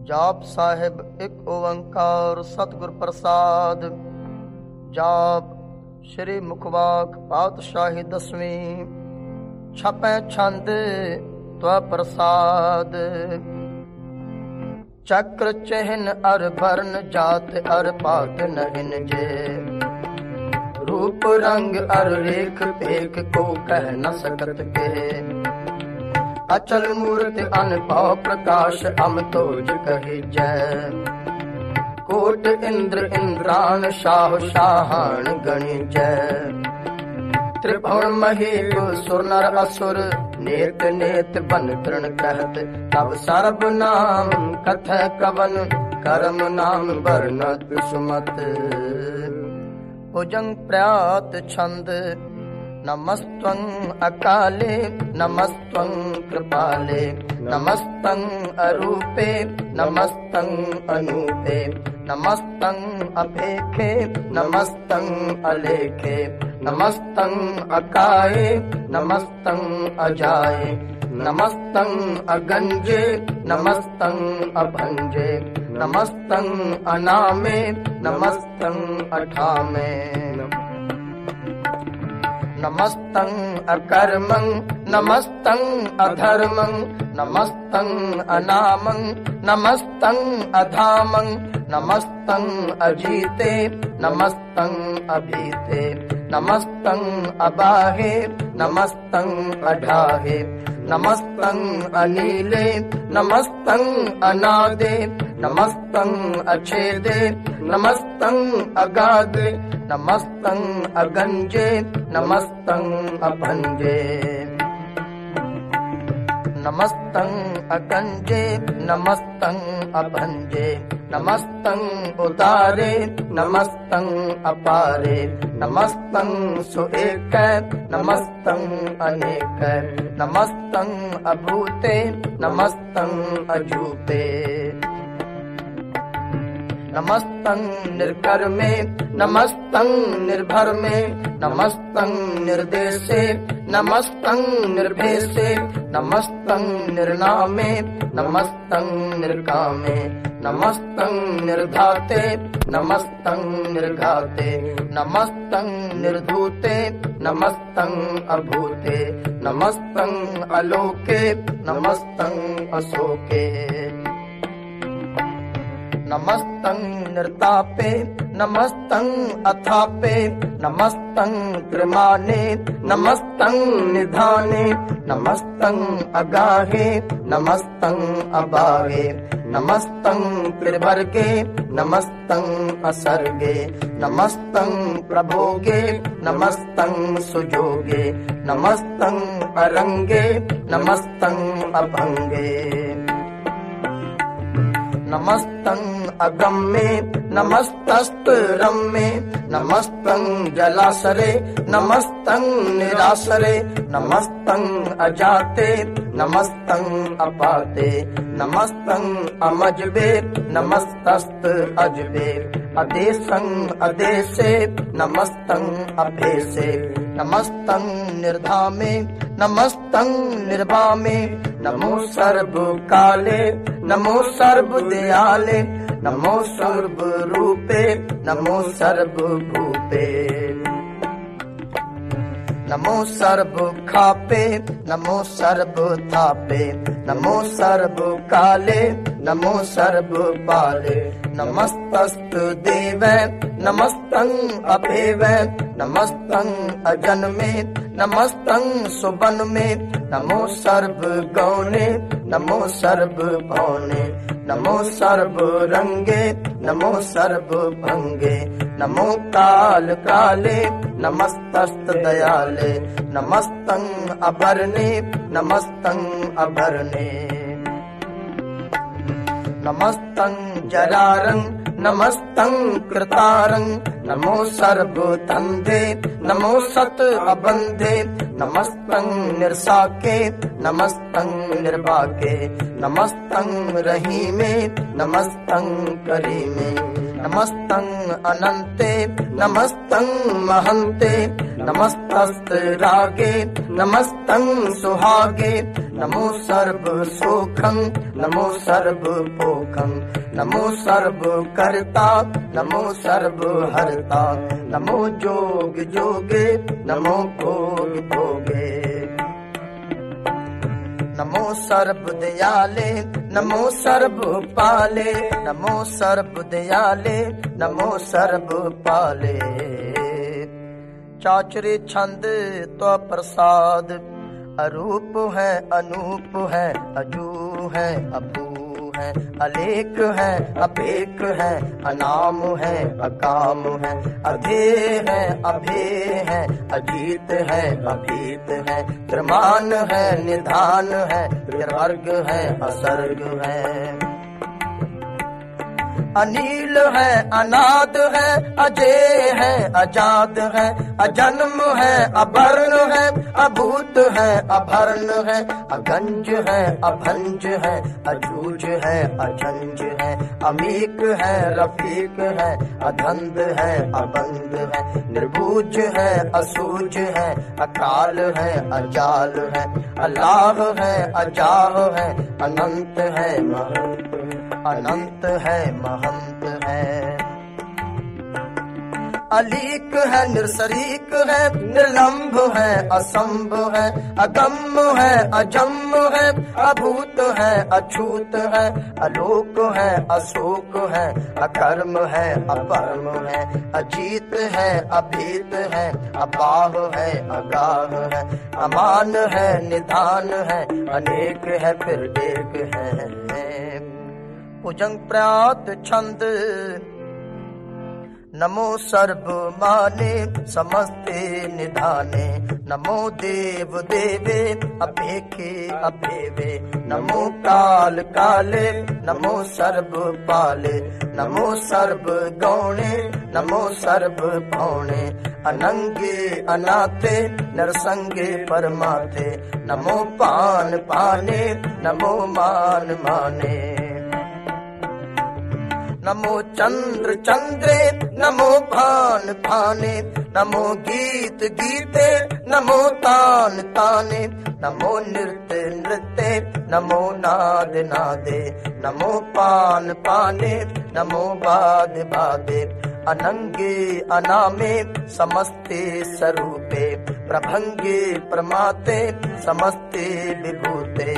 जाप साहिब एक ओंकार सतगुर प्रसाद। जाप श्री मुखवाक पातशाही 10वीं। छपै छंद त्व प्रसाद। चक्र चिन्ह अर वर्ण जात अर पात नहिन जे। रूप रंग अर रेख पेख को कह न सकत के। अचल मूर्ति अनपव प्रकाश अमतोज कही जय। कोट इंद्र इंद्रान शाह शाहान गणि जय। त्रिभुवन महेश सुर नर असुर नेत नेत बन तृण कहत। तब सर्ब नाम कथ कवन कर्म नाम वर्णत सुमत। भुजंग प्रयात छंद। नमस्त्वं अकाले नमस्त्वं कृपाले। नमस्तं अरूपे नमस्तं अनूपे। नमस्तं अपेखे नमस्तं अलेखे। नमस्तं अकाये नमस्तं अजाये। नमस्तं अगंजे नमस्तं अभंजे। नमस्तं अनामे नमस्तं अठामे। नमस्तं अकर्मं नमस्तं अधर्मं। नमस्तं अनामं नमस्तं अधामं। नमस्तं अजीते नमस्तं अभीते। नमस्तं अबाहे नमस्तं अढाहे। नमस्तं अनीले नमस्तं अनादे। नमस्तं अछेदे नमस्तं अगाधे। नमस्तं अगंजे नमस्तं अभंजे। नमस्तं अगंजे नमस्तं अभंजे। नमस्तं उदारे नमस्तं अपारे। नमस्तं सुएक नमस्तं अनेक। नमस्तं अभूते नमस्तं अजूते। नमस्तं निर्कर्मे नमस्तं निर्भरमे। नमस्तं निर्देशे नमस्तं निर्भेशे। नमस्तं निर्नामे नमस्तं निर्कामे। नमस्तं निर्धाते नमस्तं निर्घाते। नमस्तं निर्धूते नमस्तं अभूते। नमस्तं अलोके नमस्तं अशोके। नमस्तं निर्तापे नमस्तं अथापे। नमस्तं त्रिमाने नमस्तं निधाने। नमस्तं अगाहे नमस्तं अबाहे। नमस्तं त्रिवर्गे नमस्तं असर्गे। नमस्तं प्रभोगे नमस्तं सुजोगे। नमस्तं अरंगे नमस्तं अभंगे। नमस्तं अगम्ये नमस्तस्तरम्ये। नमस्तं जलासरे नमस्तं निरासरे। नमस्तं अजाते नमस्तं अपाते। नमस्तं अमजबे नमस्तस्त अजबे। अदेशं अदेशे नमस्तं अभेसे। नमस्तं निर्धामे नमस्तं निर्वामे। नमो सर्व काले नमो सर्व दयाले। नमो सर्व रूपे नमो सर्व भूपे। नमो सर्व खापे नमो सर्व थापे। नमो सर्व काले नमो सर्व पाले। नमस्तस्तु देव नमस्तं अभेव। नमस्तं अजन्मे नमस्तं सुबन्मे। नमो सर्व गौणे नमो सर्व भौने। नमो सर्व रंगे नमो सर्व भंगे। नमो काल काले नमस्तस्त दयाले। नमस्तं अभरणे नमस्तं अभरणे। नमस्तं जरारं नमस्तं कृतारं। नमो सर्वतन्धे नमो सत अबन्धे। नमस्तं निर्साके नमस्तं निर्वाके। नमस्तं रहीमे नमस्तं करीमे। नमस्तं अनन्ते नमस्तं महन्ते। नमस्तस्त रागे नमस्तं सुहागे नमो सर्व सुखं नमो सर्व पोखं नमो सर्व कर्ता नमो सर्व हरता नमो जोग जोगे नमो भोग भोगे नमो सर्व दयाले नमो सर्व पाले नमो सर्व दयाले नमो सर्व पाले। चाचरे छंद तो प्रसाद अरूप है अनूप है अजू है अबू है अलेख है अपेक है अनाम है अकाम है अधेय है अभेय है अजीत है अभीत है त्रिमान है निधान है त्रिवर्ग है असर्ग है अनील है अनाद है अजय है अजाद है अजन्म है अवर्ण है अभूत है अभर्ण है अगंज है अभंज है अजूज है अजंज है अमीक है रफीक है अधंध है अबंध है निर्बूज है असूज है अकाल है अजाल है अल्लाह है अजाह है अनंत है महंत अनंत है महंत है अलीक है निरसरीक है निर्लंभ है असंभ है अगम है अजम है अभूत है अछूत है अलोक है अशोक है अकर्म है अपरम है अजीत है अभीत है अपाह है अगाह है अमान है निधान है अनेक है फिर एक है। भुजंग प्रयात छंद नमो सर्व माने समस्ते निधाने नमो देव देवे अपेखे अपेवे नमो काल काले नमो सर्व पाले नमो सर्व गौणे नमो सर्व पौणे अनंगे अनाथे नरसंगे परमाथे नमो पान पाने नमो मान माने नमो चंद्र चंद्रे नमो भान भाने नमो गीत गीते नमो तान ताने नमो नृत्य नृत्य नमो नाद नादे नमो पान पाने नमो बाद बादे अनंगे अनामे समस्ते स्वरूपे प्रभंगे प्रमाते समस्ते विभूते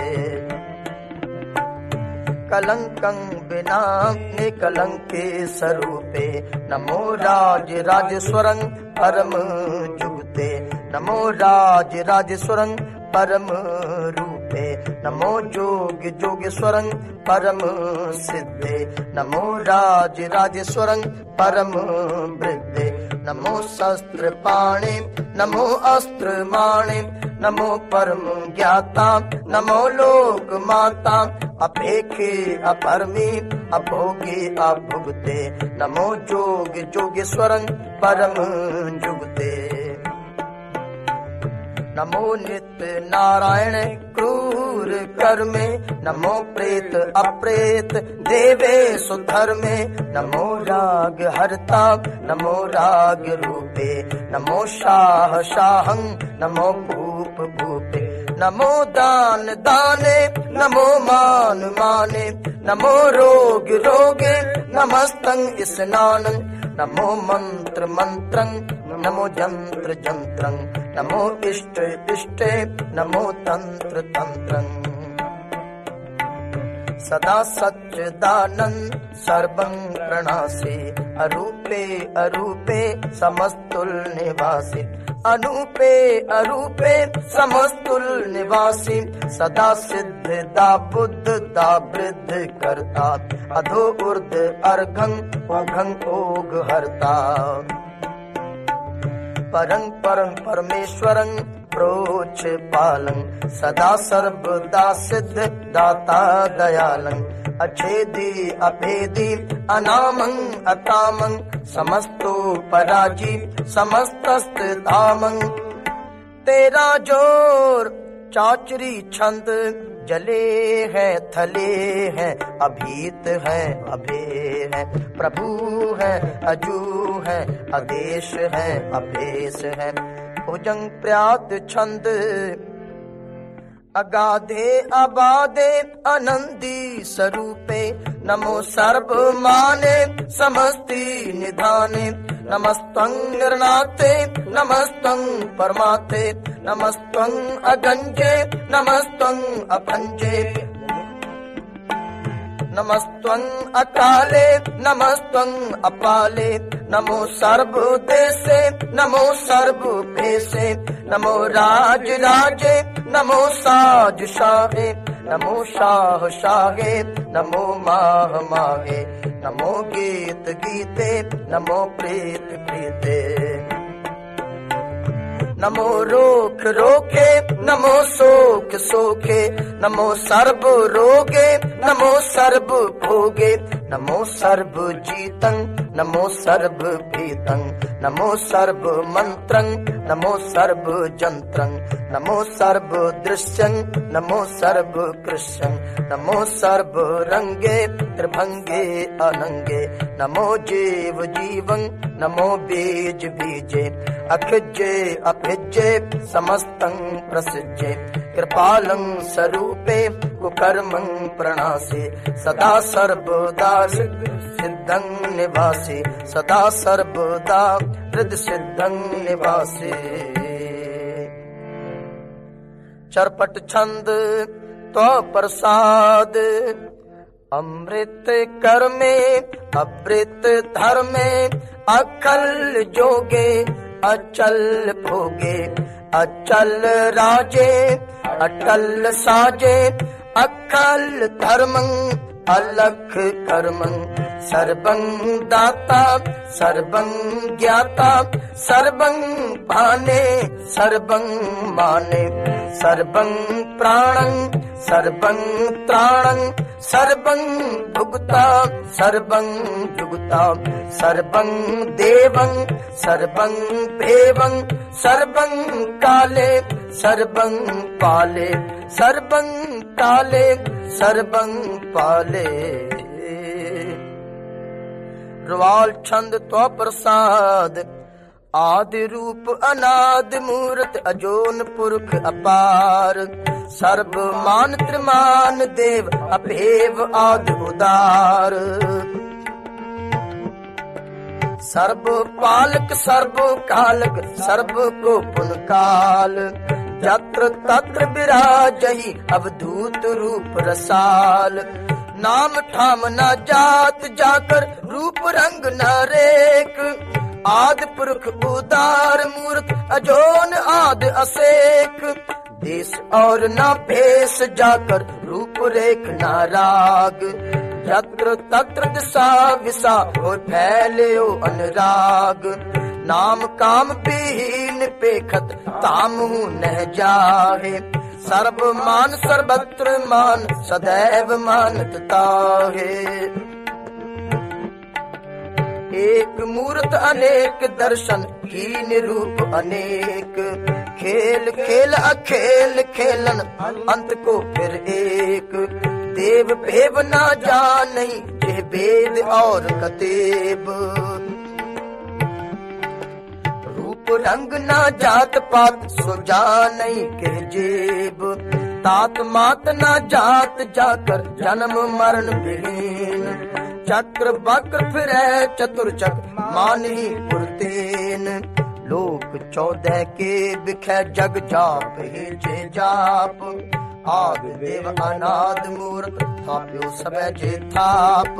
कलंकं बिना निकलंके स्वरूपे नमो राज राजेश्वरं परम जुगते नमो राज राजेश्वरं परम रूपे नमो जोग जोगेश्वरं परम सिद्धे नमो राज राजेश्वरं परम वृद्धे नमो शस्त्र पाणे नमो अस्त्र माणे नमो परम ज्ञाता नमो लोक माता अपेखे अपरमी अभोगे अभुगते नमो जोग जोगेश्वरं परम जुगते नमो नित्य नारायण क्रूर कर्मे नमो प्रेत अप्रेत देवे सुधर्मे नमो राग हरता नमो राग रूपे नमो शाह शाहं नमो भूप भूपे नमो दान दाने नमो मान माने नमो रोग रोगे नमस्तं स्नानं नमो मंत्र मंत्रं नमो जंत्र जंत्रं नमो इष्ट इष्टे नमो तंत्र तंत्रं सदा सच्चिदानंद सर्वं प्रणासे अरूपे अरूपे समस्तुल निवासी अनूपे अरूपे समस्तुल निवासी सदा सिद्ध दा बुद्ध दा वृद्ध करता अधो ऊर्ध अर्घं ओघं ओघ हरता परं परं परमेश्वरं प्रोच पालं सदा सर्वदा सिद्ध दाता दयालं अछेदी अभेदी अनामं अकामं समस्तो पराजी समस्तस्त धामं तेरा जोर चाचरी छंद जले है थले है अभीत है अभेय है प्रभु है अजू है आदेश है अभेस है भुजंग प्रयात छंद अगाधे अबाधे आनंदी स्वरूपे नमो सर्व माने समस्ति निधाने नमस्तं निर्नाथे नमस्तं परमाते नमस्तं अगंजे नमस्तं अभंजे नमस्तं अकाले नमस्तं अपाले नमो सर्व देशे नमो सर्व भेषे नमो राज राजे नमो साज शाहे नमो शाह शाहे नमो माह माहे नमो गीत गीते नमो प्रीत प्रीते नमो रोख रोखे नमो सोख सोखे नमो सर्व रोगे नमो सर्व भोगे नमो सर्व जीतं नमो सर्व भीतं नमो सर्व मंत्रं नमो सर्व जंत्रं नमो सर्व दृश्यं नमो सर्व कृष्यं नमो सर्व रंगे त्रिभंगे अनंगे नमो जीव जीवं नमो बीज बीजे अखिजे अभिजे समस्तं प्रसिजे कृपालं स्वरूपे कुकर्मं प्रणासे सदा सर्वदा सिद्धं निवासे सदा सर्वदा हृद सिद्धं निवासे। चरपट छंद तो प्रसाद अमृत कर्मे अमृत धर्मे अकल जोगे अचल भोगे अचल राजे अटल साजे अकल धर्मं अलख कर्मं सर्वं दाता सर्वं ज्ञाता सर्वं भाने सर्वं माने सर्वं प्राणं सर्वं त्राणं सर्वं भुगता सर्वं जुगता सर्वं देवं सर्वं भेवं सर्वं काले सर्वं पाले सर्वं काले सर्वं पाले। रुवाल छंद तो प्रसाद आदि रूप अनाद मूर्त अजोन पुरख अपार सर्व मान त्रिमान देव अभेव आदि उदार सर्व पालक सर्व कालक सर्व को पुन काल यत्र तत्र विराजहि अवधूत रूप रसाल नाम ठाम न जात जाकर रूप रंग न रेख आदि पुरख उदार मूर्त अजोन आदि असेख देश और न भेष जाकर रूप रेख न राग यत्र तत्र दिशा विशा हो फैले हो अनुराग नाम काम विहीन पेखत तामु न जाहे सर्व मान सर्वत्र मान सदैव मानत ताहे एक मूर्त अनेक दर्शन हीन रूप अनेक खेल खेल अखेल खेलन अंत को फिर एक देव भेव ना जानई जे वेद और कतेब रूप रंग ना जात पात सो जानई के जेब तात मात ना जात जाकर जन्म मरण विहीन चक्र वक्र फिरै चतुर्चक मानही पुरतेन लोक 14 के बिखै जग जाप ही जे जाप आदि देव अनाद मूर्त थाप्यो सबे जे थाप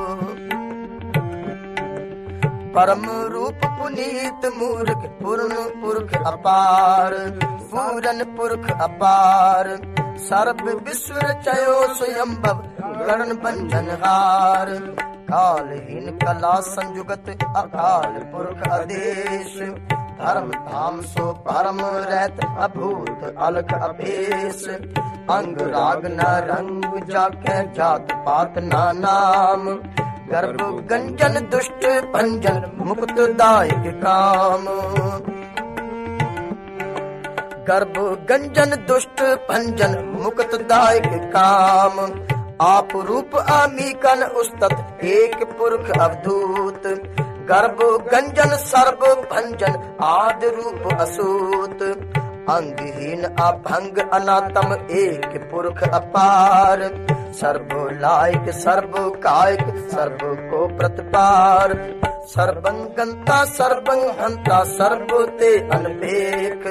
परम रूप पुनीत मूर्ख पूर्ण पुरख अपार पूरन पुरख अपार सर्व विश्व रचयो स्वयंभव गण बंधनहार कालहीन कला संयुगत अकाल पुरख आदेश धर्म धाम सो परम रहत अभूत अलख अभेश अंग राग न रंग जाके जात पात ना नाम गर्भ गंजन दुष्ट भंजन मुक्त दायक काम गर्भ गंजन दुष्ट भंजन मुक्त दायक काम आप रूप आमीकन उस्तत एक पुरख अवधूत गर्भ गंजन सर्व भंजन आदि रूप असूत अंगहीन अभंग अनातम एक पुरख अपार सर्व लायक सर्व कायक सर्व को प्रतिपार सर्वंगंता सर्वंहंता सर्व ते अनपेख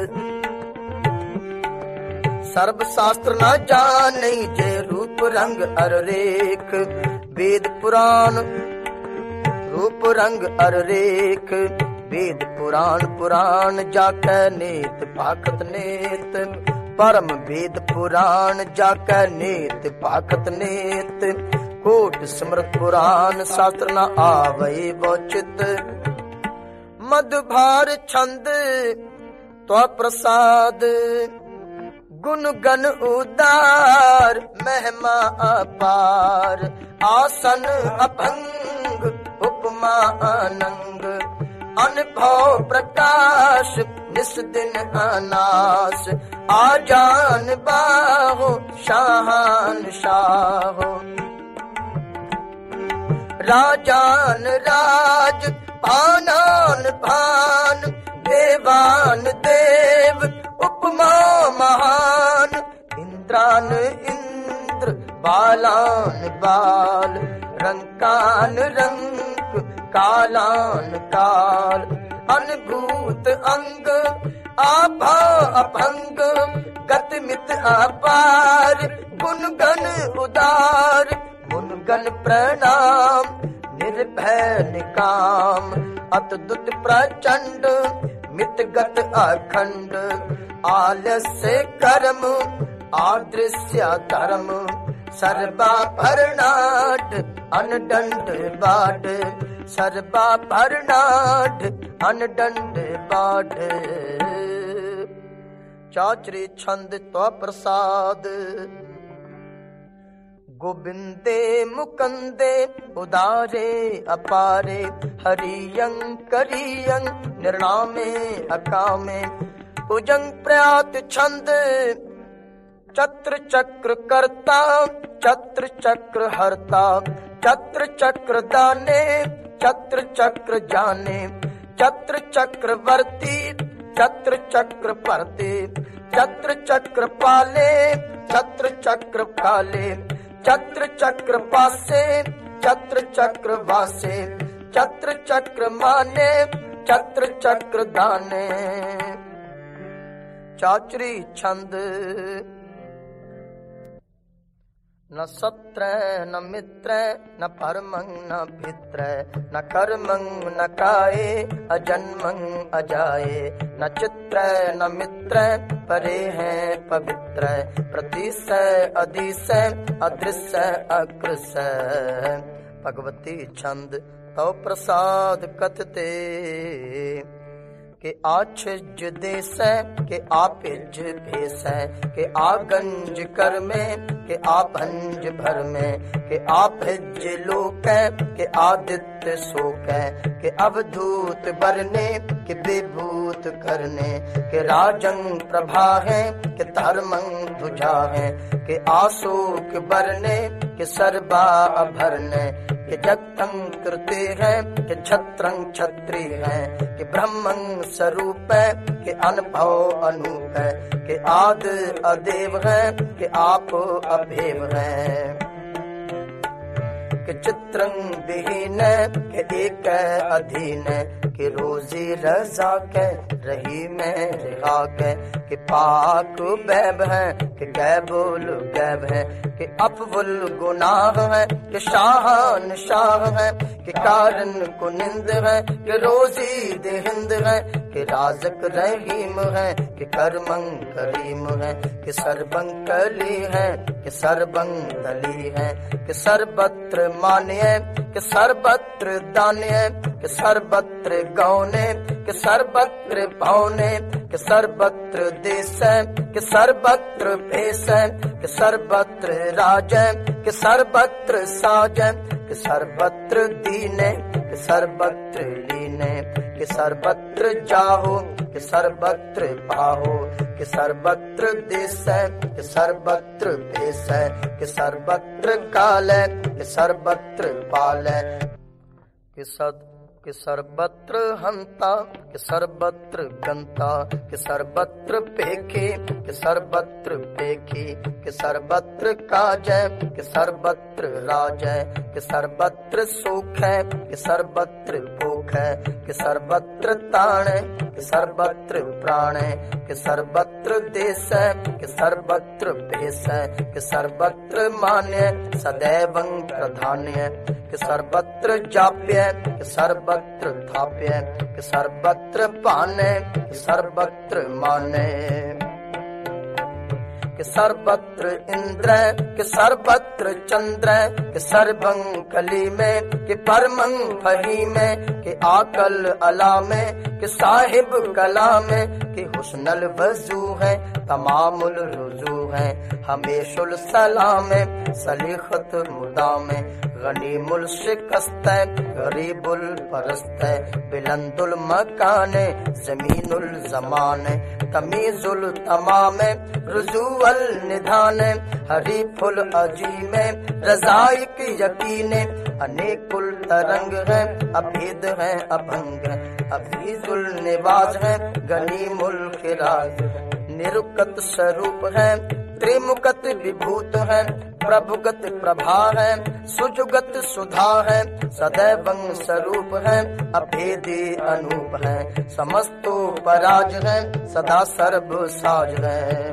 सर्व शास्त्र न जाने जे रूप रंग अर रेख वेद पुराण रूप रंग अर रेख वेद पुराण पुराण जाके नेत पाखत नेत परम वेद पुराण जाके नेत पाखत नेत कोट स्मृत पुराण शास्त्र न आवै वोचित मधुभार छंद तो प्रसाद गुण गण उदार महिमा अपार आसन अभंग उपमा अनंग अनुभव प्रकाश निस दिन अनास आजान बाहो शाहान शाहो राजान राज भानान भान देवान देव उपमा महान इंद्रान इंद्र बालान बाल रंकान रंक कालान काल अनुभूत अंग आभा अभंग गतिमित अपार गुणगण उदार गुणगण प्रणाम निर्भय निकाम अतुत प्रचंड मितगत अखंड आलस्य कर्म आदृश्य धर्म सर्वाभरणाढ अनदंड बाढ़ सर्वाभरणाढ अनदंड बाढ़ चाचरी छंद तो प्रसाद गोविंदे मुकंदे उदारे अपारे हरियं करियं निर्णामे अकामे उजंग प्रयात छंद चत्र चक्र कर्ता चत्र चक्र हरता चत्र चक्र दाने चत्र चक्र जाने चत्र चक्र वर्ती चत्र चक्र परते चत्र चक्र पाले चत्र चक्र काले चत्र चक्र पासे चत्र चक्र वासे चत्र चक्र माने चत्र चक्र दाने चाचरी छंद न सत्र न मित्र न परमं न भित्र न कर्मं न काये अजन्मं अजाये न चित्र न मित्र परे हैं पवित्र प्रतिशय अधिशय अदृश्य अकृष्य भगवती छंद तो प्रसाद कथते के आछज देश के आपिज भेष के आगंज कर में के आपंज भर में के आभिज लोक के आदित्य शोक के अवधूत बरने के विभूत करने के राजंग प्रभा है के धर्मंग ध्वजा है के आशोक बरने के सर्वा अभरने के जगतं कृते हैं के छत्रं छत्री हैं के ब्रह्मं स्वरूप है के अनुभव अनूप है के आद अदेव है के आप अभेव है के चित्रं विहीन के एक अधीन के रोजी रजा के रही में रिहा के पाक बैब है के गैबुल गैब है के अपवुल गुनाह है के शाहान शाह है के कारण कुनिंद है के रोजी देहिंद है के राजक रहीम है के कर्मं करीम है के सर्वं कली है के सर्वं दली है के सर्वत्र मान्य के सर्वत्र दान्य के सर्वत्र गौने के सर्वत्र भावने के सर्वत्र देश के सर्वत्र भेष के सर्वत्र राज के सर्वत्र साज के सर्वत्र दीने के सर्वत्र लीने के सर्वत्र जाहो के सर्वत्र पाहो के सर्वत्र देश के सर्वत्र भेष के सर्वत्र काल के सर्वत्र पाल के सद कि सर्वत्र हंता, कि सर्वत्र गंता, कि सर्वत्र पेखे, कि सर्वत्र पेखी, कि सर्वत्र काजय, कि सर्वत्र राजय, कि सर्वत्र सुख है, कि सर्वत्र भूख है, कि सर्वत्र ताण है, कि सर्वत्र प्राण है, कि सर्वत्र देश है, कि सर्वत्र भेष है, कि सर्वत्र मान्य सदैव प्रधान्य, कि सर्वत्र जाप्य, कि सर्वत्र थाप्य, कि सर्वत्र पाने, कि सर्वत्र माने, कि सर्वत्र इंद्र, कि सर्वत्र चंद्र, कि सर्वं कली में, कि परमं फही में, कि आकल अला में, कि साहिब कला में, कि हुस्नल वजू है, तमामुल रुजू है, हमेशुल सलाम, सलीखत मुदाम, गनीमुल शिकस्त, गरीबुल परस्त, बिलंदुल मकान, जमीनुल जमान, तमीजुल तमाम, रुजुअल निधान, हरीफुल अजीम, रज़ाइक यकीन, अनेकुल तरंग है, अभेद है अभंग, अफीजुल निवाज है, गनीमुल खिराज, निरुकत स्वरूप है, त्रिमुकत विभूत है, प्रभुगत प्रभा है, सुजुगत सुधा है, सदैवं स्वरूप है, अभेदी अनूप है, समस्तो पराज है, सदा सर्व साज है,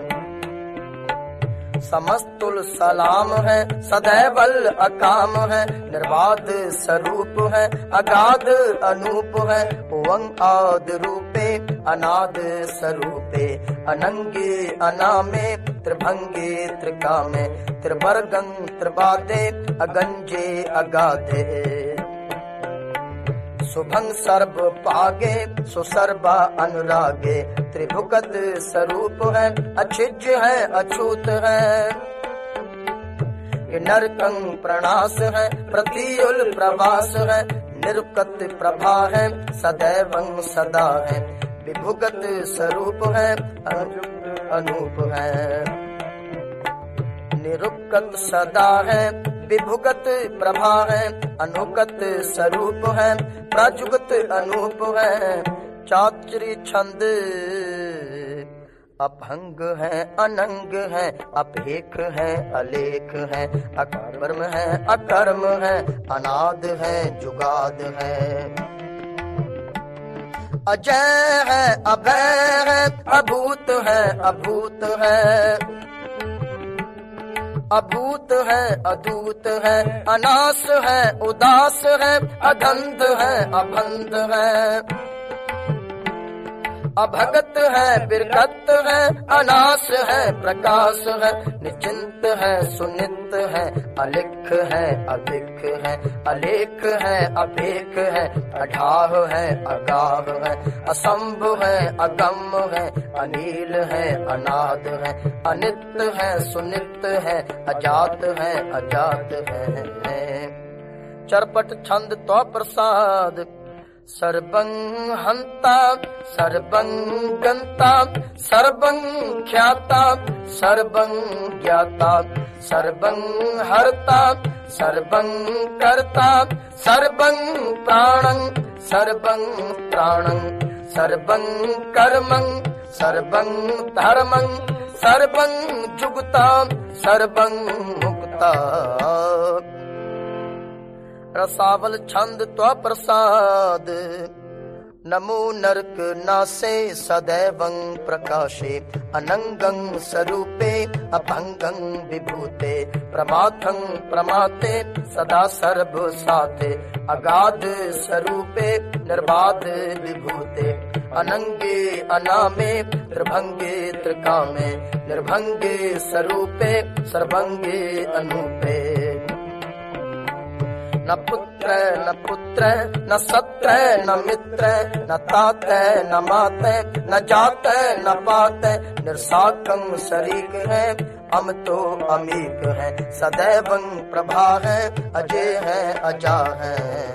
समस्तुल सलाम है, सदैवल अकाम है, निर्बाध स्वरूप है, अगाध अनूप है, ओंग आद रूपे, अनाद स्वरूपे, अनंगे अनामे, त्रिभंगे त्रिकामे, त्रिवर्गं त्रिबादे, अगंजे अगाधे, शुभं सर्व पागे, सुसर्वा अनुरागे, त्रिभुगत स्वरूप है, अछिज्य है, अछूत है, नरकं प्रणास है, प्रतियुल प्रवास है, निरुकत प्रभा है, सदैवं सदा है, विभुगत स्वरूप है, अनूप है, निरुकत सदा है, विभुगत प्रभा है, अनुगत स्वरूप है, प्रजुगत अनूप है, चातुरी छंद अभंग है, अनंग है, अपेख है, अलेख है, अकर्म है, अकर्म है, अनाद है, जुगाद है, अजय है, अभय है, अभूत है, अभूत है, अभूत है, अदूत है, अनास है, उदास है, अधंध है, अभंध है, अभगत है, बिरगत है, अनास है, प्रकाश है, निचिंत है, सुनित है, अलिख है, अधिक है, अलेख है, अपेख है, अढाह है, अगाह है, असंभ है, अगम है, अनील है, अनाद है, अनित है, सुनित है, अजात है, अजात है, चरपट छंद तो प्रसाद, सर्वं हंता, सर्वं गंता, सर्वं ख्याता, सर्वं ज्ञाता, सर्वं हर्ता, सर्वं कर्ता, सर्वं प्राणं, सर्वं प्राणं, सर्वं कर्मं, सर्वं धर्मं, सर्वं जुगता, सर्वं मुक्ता, रसावल छंद तो प्रसाद, नमो नरक नासे, सदैवं प्रकाशे, अनंगं स्वरूपे, अभंगं विभूते, प्रमाथं प्रमाते, सदा सर्व साथे, अगाध स्वरूपे, निर्बाध विभूते, अनंगे अनामे, त्रिभंगे त्रिकामे, निर्भंगे स्वरूपे, सर्वंगे अनूपे, न पुत्र न पुत्र, न सत्र न मित्र, न तात न मात, न जात न पात, निर्साकं शरीक है, अमतो अमीक है, सदैवं प्रभा है, अजय है, अजा है,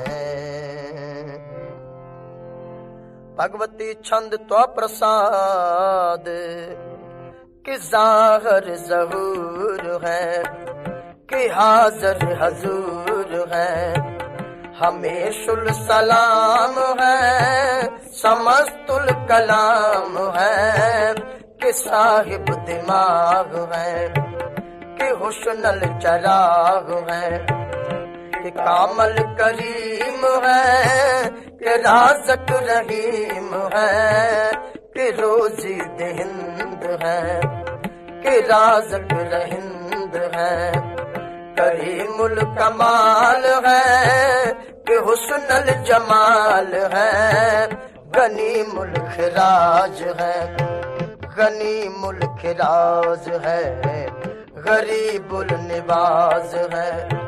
भगवती छंद तो प्रसाद, कि जाहिर ज़हूर है, कि हाज़िर हजूर है, हमेशुल सलाम है, समस्तुल कलाम है, कि साहिब दिमाग है, कि हुस्नल चराग है, कि कामल करीम है, कि राज़क रहीम है, कि रोज़ी देहिंद है, कि राज़क रहिंद है, करीमुल कमाल है, कि हुस्नल जमाल है, गनीमुल खिराज है, गनीमुल खिराज है, गरीबुल निवाज है,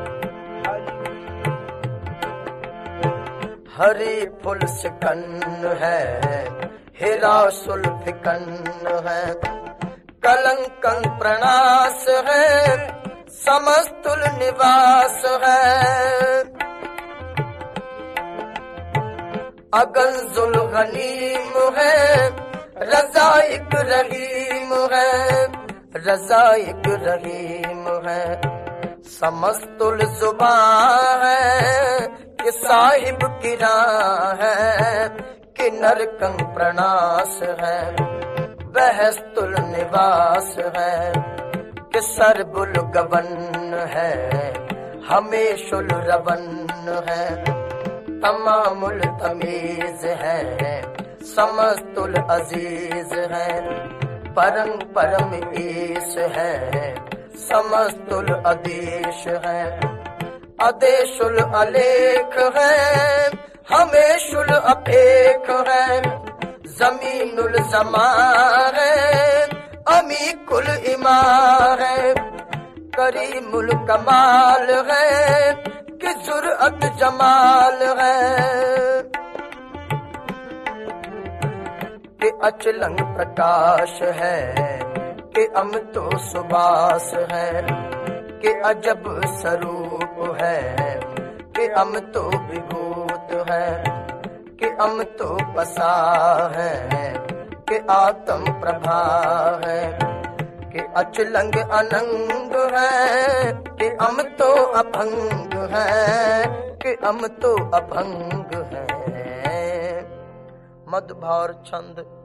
हरी फुल सिकन है, हिरासुल फिकन है, कलंकं प्रणास है, समस्तुल निवास है, अगंजुल गनीम है, रज़ाइक रहीम है, रज़ाइक रहीम है, समस्तुल जुबान है, कि साहिब किरा है, कि नरकं प्रणास है, बहस्तुल निवास है, कि सरबुल गवन है, हमेशुल रवन है, तमामुल तमीज है, समस्तुल अजीज है, परम परम ईश है, समस्तुल अदेश है, अदेशुल अलेख है, हमेशुल अपेख है, जमीनुल जमा है, अमीकुल इमा है, करीमुल कमाल है, कि जुर्अत जमाल है, कि अचलंग प्रकाश है, कि अमतो सुबास है, कि अजब स्वरूप है, कि अमतो विभूत है, कि अमतो पसा है, कि आत्म प्रभा है, कि अचलंग अनंग है, कि अमतो अभंग है, कि अमतो अभंग है। मधुभार छंद।